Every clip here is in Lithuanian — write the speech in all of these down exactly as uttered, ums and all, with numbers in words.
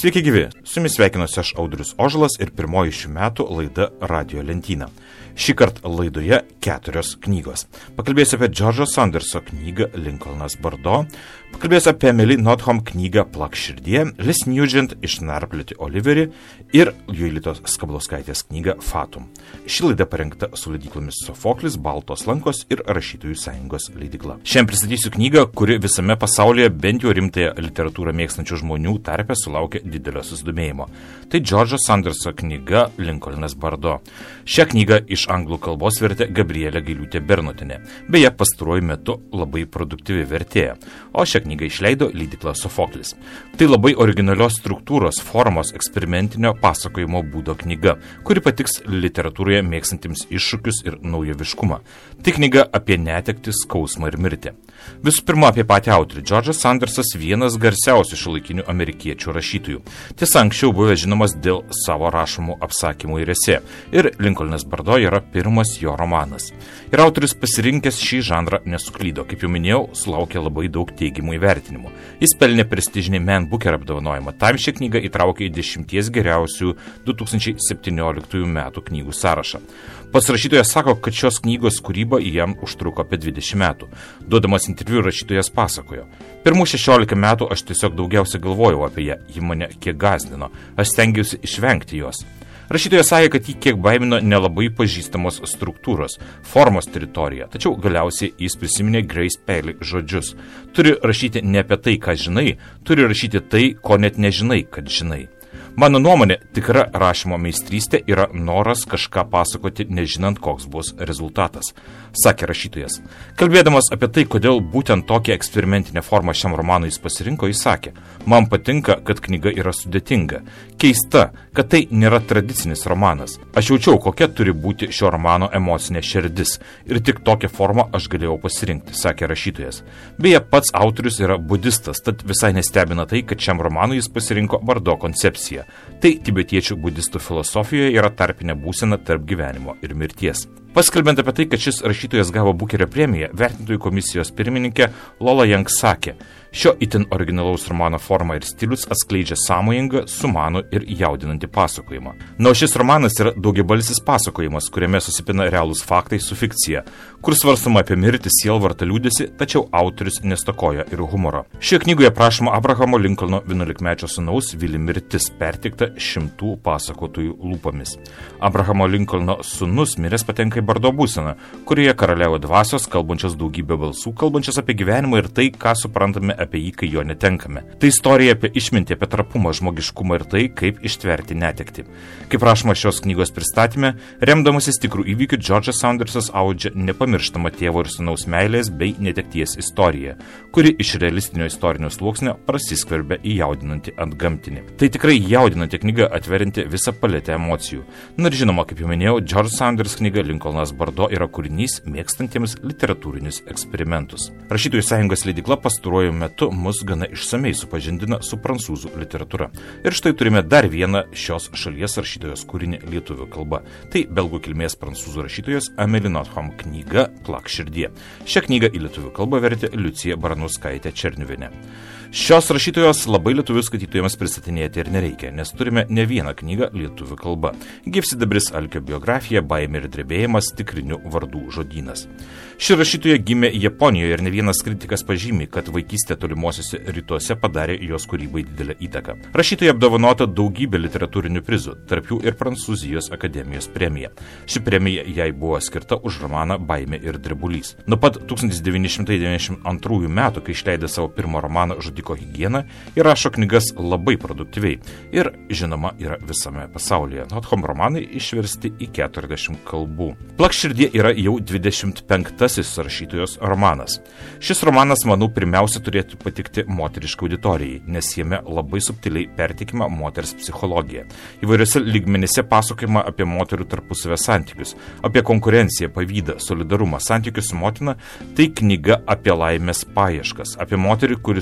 Sveiki gyvi, su jumis sveikinuosi aš Audrius Ožalas ir pirmoji šių metų laida Radio lentyna. Šį kartą laidoje keturios knygos. Pakalbėsiu apie Džordžo Sanderso knygą Lincolnas Bardo, pakalbėsiu apie Emily Nothomb knygą Plak širdie, Liz Nugent Išnarplioti Oliverį ir Jolitos Skablauskaitės knygą Fatum. Ši laida parengta su leidyklomis Sofoklis, Baltos lankos ir Rašytojų sąjungos leidykla. Šiandien pristatysiu knygą, kuri visame pasaulyje bent jau rimtąją literatūrą mėgstančių žmonių tarpe sulaukia didelio susidomėjimo. Tai Džordžo Sanderso knyga Lincolnas Bardo. Šią knygą iš anglų kalbos vertė Gabrielė Gailiūtė Bernotienė. Beje, pastaruoju metu labai produktyvi vertėja, o šią knygą išleido leidykla Sofoklis. Tai labai originalios struktūros, formos, eksperimentinio pasakojimo būdo knyga, kuri patiks literatūroje mėgstantiems iššūkius ir naujoviškumą. Tai knyga apie netektį, skausmą ir mirtį. Visų pirma, apie patį autorių. Džordžas Sandersas vienas garsiausių šiuolaikinių amerikiečių rašytojų. Tiesa, anksčiau buvęs žinomas dėl savo rašomų apsakymų ir esė. Ir Lincolnas Bardo yra pirmas jo romanas. Ir autorius pasirinkęs šį žanrą nesuklydo. Kaip jau minėjau, sulaukė labai daug teigiamų įvertinimų. Jis pelnė prestižinį Man Booker apdovanojimą. Tam šią knygą įtraukė į dešimties geriausių du tūkstančiai septynioliktųjų metų knygų sąrašą. Pats rašytojas sako, kad šios knygos kūryba jam užtruko apie dvidešimt metų. Duodamas interviu rašytojas pasakojo: Pirmų šešiolika metų aš tiesiog daugiausiai galvojau apie ją, ji mane kiek gąsdino, aš stengiausi išvengti jos. Rašytojas sakė, kad jį kiek baimino nelabai pažįstamos struktūros, formos teritorija, tačiau galiausiai jis prisiminė Grace Paley žodžius. Turi rašyti ne apie tai, ką žinai, turi rašyti tai, ko net nežinai, kad žinai. Mano nuomonė, tikra rašymo meistrystė yra noras kažką pasakoti, nežinant, koks bus rezultatas, sakė rašytojas. Kalbėdamas apie tai, kodėl būtent tokią eksperimentinę formą šiam romanui jis pasirinko, jis sakė: Man patinka, kad knyga yra sudėtinga, keista, kad tai nėra tradicinis romanas. Aš jaučiau, kokia turi būti šio romano emocinė širdis ir tik tokią formą aš galėjau pasirinkti, sakė rašytojas. Beje, pats autorius yra budistas, tad visai nestebina tai, kad šiam romanui jis pasirinko Bardo koncepciją. Tai tibetiečių budistų filosofijoje yra tarpinė būsena tarp gyvenimo ir mirties. Paskelbiant apie tai, kad šis rašytojas gavo Bukerio premiją, vertintojų komisijos pirmininkė Lola Young sakė: Šio itin originalaus romano forma ir stilius atskleidžia sąmojingą, sumanų ir jaudinantį pasakojimą. Na, o šis romanas yra daugiabalsis pasakojimas, kuriame susipina realūs faktai su fikcija, kur svarstama apie mirtį, sielvartą, liūdesį, tačiau autorius nestokoja ir humoro. Šioje knygoje prašoma Abrahamo Lincolno vienuolikmečio sūnaus Vili mirtis, perteikta šimtų pasakotojų lūpomis. Abrahamo Lincolno sūnus miręs patenka į Bardo būseną, kurioje karaliauja dvasios, kalbančios daugybę balsų, kalbančios apie gyvenimą ir tai, ką suprantame apie jį, kai jo netenkame. Tai istorija apie išmintį, apie trapumą, žmogiškumą ir tai, kaip ištverti netektį. Kaip rašoma šios knygos pristatyme, remdamasis tikrų įvykių, Džordžas Sandersas audžia nepamirštamą tėvo ir sūnaus meilės bei netekties istoriją, kuri iš realistinio istorinio sluoksnio prasiskverbia į jaudinantį antgamtinį. Tai tikrai jaudinanti knyga, atverinti visą paletę emocijų. Na ir žinoma, kaip jau minėjau, Džordžo Sanders knyga Lincolnas Bardo yra kūrinys mėgstantiems literatūrinius eksperimentus. Rašytojų sąjungos leidykla pastaruoju metu mus gana išsamei supažindina su prancūzų literatūra. Ir štai turime dar vieną šios šalies rašytojos kūrinį lietuvių kalba. Tai belgų kilmės prancūzų rašytojos Emily Nothomb knyga Plak širdie. Šią knygą į lietuvių kalbą vertė Liucija Baranauskaitė Černiuvienė. Šios rašytojos labai lietuvių skaitytojams pristatinėti ir nereikia, nes turime ne vieną knygą lietuvių kalba. Gyvsidabris, alkio biografija, baimė ir drebėjimas, tikrinių vardų žodynas. Ši rašytoja gimė Japonijoje ir ne vienas kritikas pažymi, kad vaikystė tolimuosiuose rytuose padarė jos kūrybai didelę įtaką. Rašytoja apdovanota daugybė literatūrinių prizų, tarp jų ir Prancūzijos akademijos premija. Ši premija jai buvo skirta už romaną Baimė ir drebulys. Nuo pat tūkstantis devyni šimtai devyniasdešimt antrųjų metų, kai išleidė savo pirmą romaną Žudiko higiena, įrašo knygas labai produktyviai ir, žinoma, yra visame pasaulyje. Nothomb romanai išversti į keturiasdešimt kalbų. Plak širdie yra jau dvidešimt penktasis rašytojos romanas. Šis romanas, manau, pirmiausia turėtų patikti moteriškai auditorijai, nes jame labai subtiliai pertikima moters psichologija. Įvairiose lygmenyse pasakojama apie moterų tarpusavio santykius, apie konkurenciją, pavydą, solidarumą, santykius su motina. Tai knyga apie laimės paieškas, apie moterį, kuris sugeba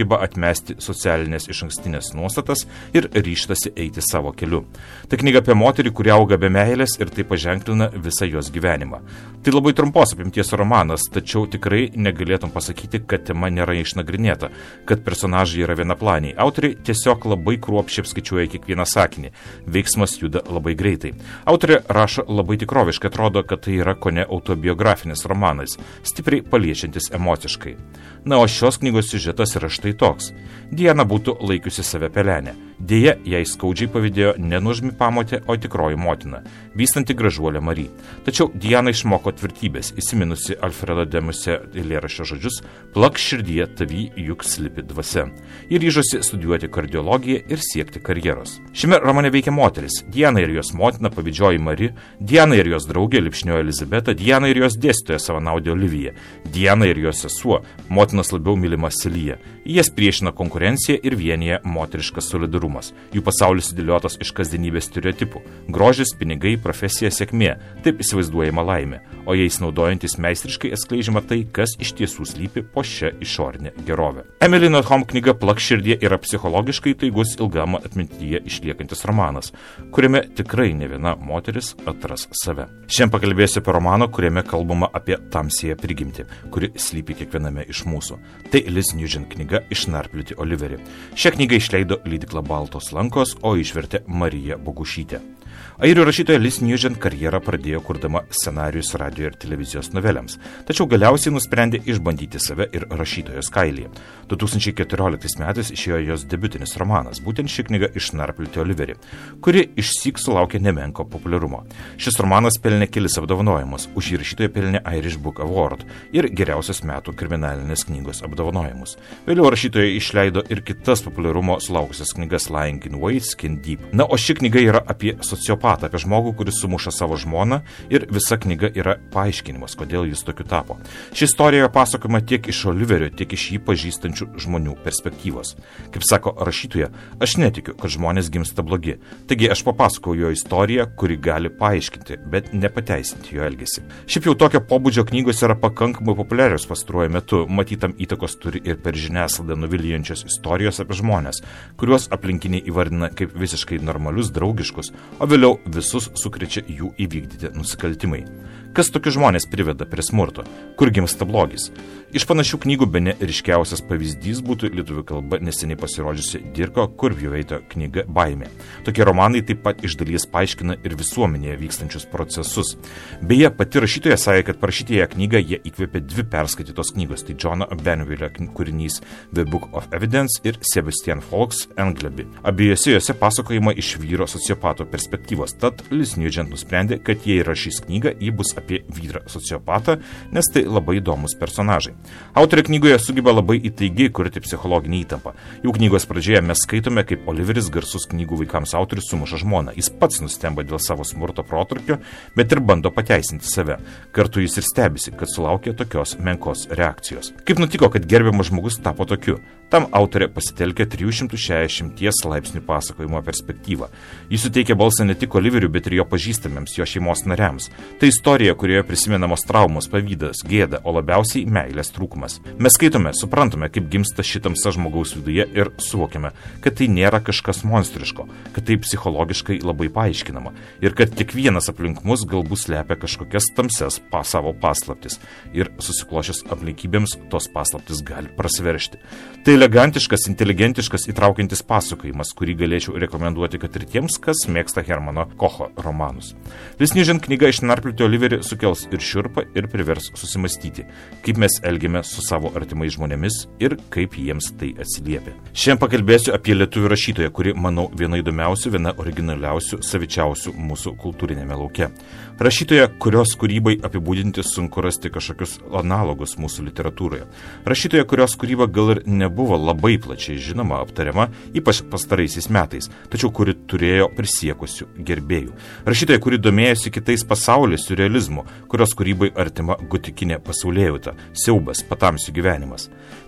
sugeba atmesti socialinės išankstinės nuostatas ir ryžtasi eiti savo keliu. Tai knyga apie moterį, kuri auga be meilės ir tai paženklina visą jos gyvenimą. Tai labai trumpos apimties romanas, tačiau tikrai negalėtum pasakyti, kad tema nėra išnagrinėta, kad personažai yra vienaplaniai. Autoriai tiesiog labai kruopščiai apskaičiuoja kiekvieną sakinį. Veiksmas juda labai greitai. Autorė rašo labai tikroviškai, atrodo, kad tai yra kone autobiografinis romanas, stipriai paliečiantis emociškai. Na, o šios knygos siužetas yra štai toks. Diana būtų laikiusi save pelenę. Dėja, jai skaudžiai pavydėjo ne nuožmi pamotė, o tikroji motina, vystanti gražuolė Mary. Tačiau Diana išmoko tvirtybės, įsiminusi Alfredo de Musset eilėraščio žodžius: plak širdyje, tavy juk slypi dvasia. Ir ryžosi studijuoti kardiologiją ir siekti karjeros. Šiame romane veikia moteris: Diana ir jos motina, pavydžioji Mary, Diana ir jos draugė lipšnioji Elizabeta, Diana ir jos dėstytoja savanaudė Olivija, Diana ir jos sesuo, motinos labiau mylima Silija. Jas priešina konkurencija ir vienyje moteriškas solidarumas. Jų pasaulis sudėliotas iš kasdienybės stereotipų: grožis, pinigai, profesija, sėkmė, taip įsivaizduojama laimė, o jais naudojantis meistriškai atskleidžiama tai, kas iš tiesų slypi po šią išorinę gerovę. Emily Nothomb knyga Plak širdie yra psichologiškai taigus, ilgam atmintyje išliekantis romanas, kuriame tikrai ne viena moteris atras save. Šiandien pakalbėsiu apie romaną, kuriame kalbama apie tamsiąją prigimtį, kuri slypi kiekviename iš mūsų. Tai Liz Nugent knyga Išnarplioti Oliverį. Šią knygą išleido leidykla Baltos lankos, o išvertė Marija Bogušytė. Airių rašytoja Liz Nugent karjerą pradėjo kurdama scenarijus radio ir televizijos novelėms, tačiau galiausiai nusprendė išbandyti save ir rašytojos kailyje. du tūkstančiai keturioliktais metais išėjo jos debiutinis romanas, būtent ši knyga Išnarplioti Oliverį, kuri išsyk sulaukė nemenko populiarumo. Šis romanas pelnė kelis apdovanojimus, už jį rašytoja pelnė Irish Book Award ir geriausios metų kriminalinės knygos apdovanojimus. Vėliau rašytoja išleido ir kitas populiarumo sulaukusias knygas Lying in Wait, Skin Deep. Na, o ši knyga yra apie sociopatą, apie žmogų, kuris sumuša savo žmoną, ir visa knyga yra paaiškinimas, kodėl jis tokiu tapo. Ši istorija pasakojama tiek iš Oliverio, tiek iš jį pažįstančių žmonių perspektyvos. Kaip sako rašytoja, aš netikiu, kad žmonės gimsta blogi. Taigi aš papasakoju jo istoriją, kuri gali paaiškinti, bet nepateisinti jo elgesį. Šiaip jau tokio pobūdžio knygos yra pakankamai populiarios pastaruoju metu, matytam įtakos turi ir per žiniasklaidą nuviljančios istorijos apie žmonės, kuriuos aplinkiniai įvardina kaip visiškai normalius, draugiškus, o vėliau visus sukrečia jų įvykdyti nusikaltimai. Kas tokius žmonės priveda prie smurto? Kur gimsta blogis? Iš panašių knygų bene ryškiausias pavyzdys būtų lietuvių kalba neseniai pasirodžiusi Dirko Kurbjuveito knyga Baimė. Tokie romanai taip pat iš dalies paaiškina ir visuomenėje vykstančius procesus. Beje, pati rašytoja sakė, kad parašyti ją knygą jie įkvėpė dvi perskaitytos knygos, tai Johno Benvilio kūrinys The Book of Evidence ir Sebastian Falks Englaby. Abiejose jose pasakojama iš vyro sociopato perspektyvos, tad Liz Nugent nusprendė, kad jei rašys knygą, ji bus apie vyrą sociopatą, nes tai labai įdomus personažai. Autorė knygoje sugeba labai įtaigiai kurti psichologinį įtampą. Jau knygos pradžioje mes skaitome, kaip Oliveris, garsus knygų vaikams autorius, sumuša žmoną. Jis pats nustemba dėl savo smurto protrūkio, bet ir bando pateisinti save. Kartu jis ir stebisi, kad sulaukė tokios menkos reakcijos. Kaip nutiko, kad gerbiamas žmogus tapo tokiu? Tam autorė pasitelkė trijų šimtų šešiasdešimt laipsnių pasakojimo perspektyvą. Jis suteikia balsą ne tik Oliveriui, bet ir jo pažįstamiems, jo šeimos nariams. Tai istorija, kurioje prisimenamos traumos, pavydas, gėda, o labiausiai meilės trūkumas. Mes skaitome, suprantame, kaip gimsta šitamsa žmogaus viduje ir suvokiame, kad tai nėra kažkas monstriško, kad tai psichologiškai labai paaiškinama ir kad kiekvienas aplink mus galbūt slepia kažkokias tamsias pa savo paslaptis ir susiklošęs aplinkybėms tos paslaptis gali prasiveržti. Tai elegantiškas, inteligentiškas, įtraukiantis pasakojimas, kurį galėčiau rekomenduoti kad ir tiems, kas mėgsta Hermano Kocho romanus. Liz Nugent knyga Išnarplioti Oliverį sukels ir šiurpą, ir privers susimastyti, kaip mes elgiame su savo artimais žmonėmis ir kaip jiems tai atsiliepia. Šiandien pakalbėsiu apie lietuvių rašytoją, kuri, manau, viena įdomiausių, viena originaliausių, savičiausių mūsų kultūrinėme lauke. Rašytoja, kurios kūrybai apibūdinti sunku rasti kažkokius analogus mūsų literatūroje. Rašytoja, kurios kūryba gal ir nebuvo labai plačiai žinoma, aptariama, ypač pastaraisiais metais, tačiau kuri turėjo prisiekusių gerbėjų. Rašytoja, kuri domėjosi kitais pasauliais, surrealizmu, kurios kūrybai artima gotikinė pasaulėjauta, siaubas, patamsių gyvenimas.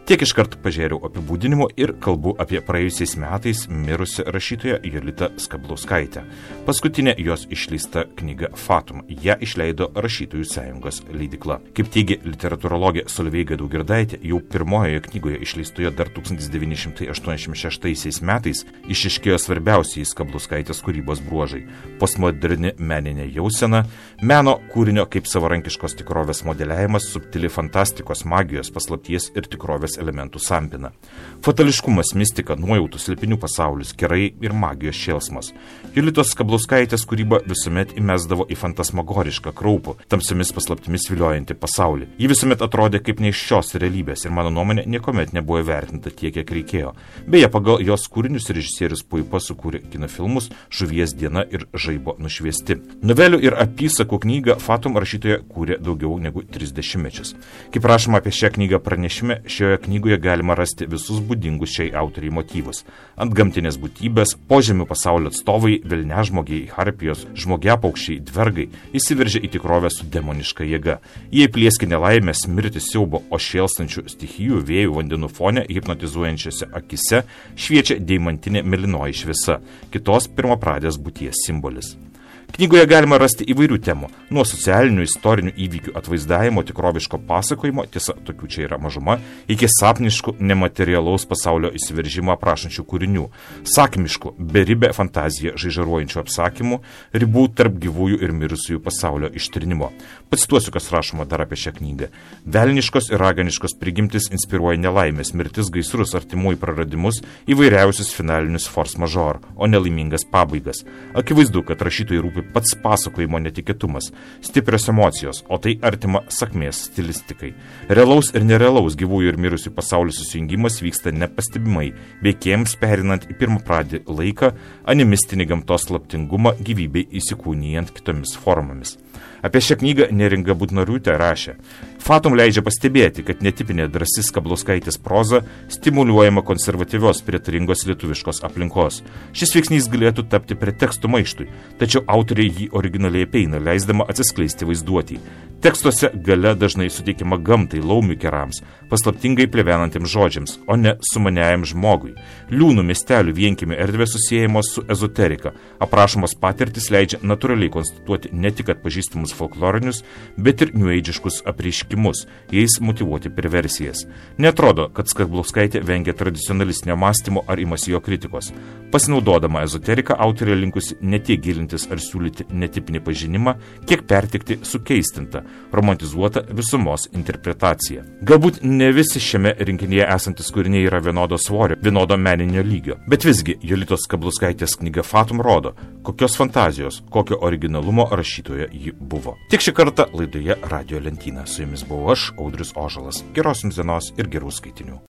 Tiek iškart pažiūrėjau apibūdinimo ir kalbu apie praėjusiais metais mirusią rašytoją Jolitą Skablauskaitę. Paskutinė jos išleista knyga Fatum. Ją išleido Rašytojų sąjungos leidykla. Kaip teigia literatūrologė Solveiga Daugirdaitė, jau pirmojoje knygoje išleistoje dar tūkstantis devyni šimtai aštuoniasdešimt šeštaisiais metais išaiškėjo svarbiausiai Skablauskaitės kūrybos bruožai – postmoderni meninė jausena, meno kūrinio kaip savarankiškos tikrovės modeliavimas, subtili fantastikos, magijos, paslapties ir tikrovės elementų sampina. Fatališkumas, mistika, nuojautų, slėpinių pasaulis, gerai ir magijos šėlsmas. Jolitos Skablauskaitės kūryba visuomet įmesdavo į fantasmagorišką kraupų, tamsiomis paslaptimis viliojantį pasaulį. Ji visuomet atrodė kaip ne iš šios realybės ir mano nuomonė niekuomet nebuvo vertinta tiek, kiek reikėjo. Beje, pagal jos kūrinius režisierius Puipa sukūrė kinofilmus Žuvies diena ir Žaibo nušviesti. Novelių ir apysakų knygą Fatum rašytoja kūrė daugiau negu tris dešimtmečius. Kaip rašoma apie šią knygą pranešime, šioje knygoje galima rasti visus būdingus šiai autoriai motyvus. Antgamtinės būtybės, požemių pasaulio atstovai, velniažmogiai, harpijos, žmogiapaukščiai, dvergai įsiveržia į tikrovę su demoniška jėga. Jie plieski nelaimės, mirtis, siaubo, o šėlstančių stichijų, vėjų, vandenų fone, hipnotizuojančiose akise šviečia deimantinė mėlynoji šviesa, kitos pirmapradės būties simbolis. Knygoje galima rasti įvairių temų, nuo socialinių, istorinių įvykių atvaizdavimo, tikroviško pasakojimo, tiesa, tokių čia yra mažuma, iki sapniškų, nematerialaus pasaulio įsiveržimą aprašančių kūrinių, sakmiškų, beribę fantaziją žaižaruojančių apsakymų, ribų tarp gyvųjų ir mirusiųjų pasaulio ištrinimo. Pacituosiu, kas rašoma dar apie šią knygą. Velniškos ir raganiškos prigimtis inspiruoja nelaimės, mirtis, gaisrus, artimųjų praradimus, įvairiausius finalinius force majeure, o nelaimingas pabaigas. Akivaizdu, kad rašytojai rūpi pats pasakojimo netikėtumas, stiprios emocijos, o tai artima sakmės stilistikai. Realaus ir nerealaus gyvųjų ir mirusių pasaulių susijungimas vyksta nepastebimai, veikėjams perinant į pirmapradį laiką, animistinį gamtos slaptingumą gyvybei įsikūnijant kitomis formomis. Apie šią knygą Neringa Butnoriūtė rašė: Fatum leidžia pastebėti, kad netipinė drąsi Skablauskaitės proza stimuliuojama konservatyvios prietaringos lietuviškos aplinkos. Šis veiksnys galėtų tapti pretekstu maištui, tačiau autoriai jį originaliai apeina, leisdama atsiskleisti vaizduotį. Tekstuose gale dažnai suteikiama gamtai, laumių kerams, paslaptingai plevenantiems žodžiams, o ne sumaniajam žmogui. Liūnų miestelių vienkiemių erdvės susijęjamos su ezoterika. Aprašomos patirtis leidžia natūraliai konstatuoti ne tik atpažįstamus folklorinius, bet ir niueidžiškus apreiškimus, jais motyvuoti perversijas. Netrodo, kad Skablauskaitė vengia tradicionalistinio mąstymo ar imasi jo kritikos. Pasinaudodama ezoteriką, autorė linkusi ne tiek gilintis ar siūlyti netipinį pažinimą, kiek pertikti sukeistintą, romantizuotą visumos interpretaciją. Galbūt ne visi šiame rinkinyje esantis kūriniai yra vienodo svorio, vienodo meninio lygio, bet visgi Jolitos Skablauskaitės knyga Fatum rodo, kokios fantazijos, kokio originalumo rašytoje ji buvo. Tik šį kartą laidoje Radio Lentyna. Su jumis buvau aš, Audrius Ožalas. Geros jums dienos ir gerų skaitinių.